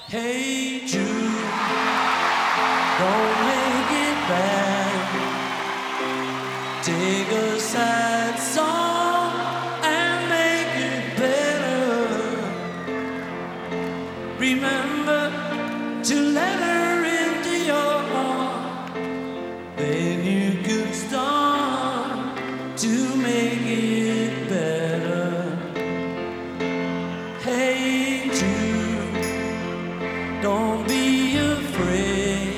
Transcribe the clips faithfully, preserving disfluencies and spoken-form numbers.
Hey Jude, don't make it bad. Take a sad song and make it better. Remember to let her into your heart. Then you could start to make it better. Hey Jude, don't be afraid.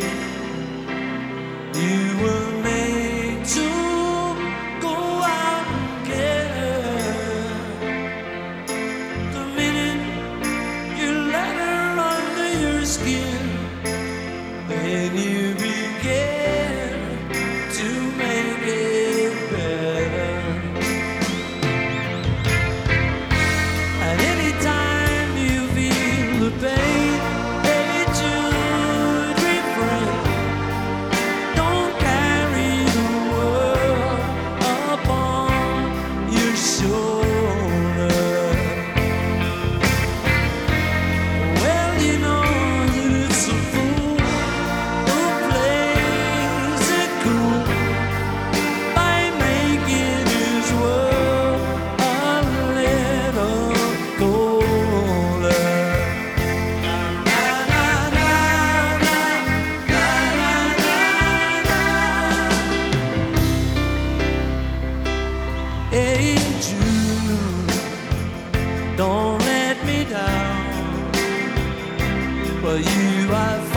You were made to go out and get her. The minute you let her under your skin, then you begin to make it better. And anytime you feel the pain, hey Jude, refrain. Don't carry the world upon your shoulder. Well, you know that it's a fool who plays it cool by making his world a little colder. Na na na na na na na. Hey Jude, don't let me down. For you I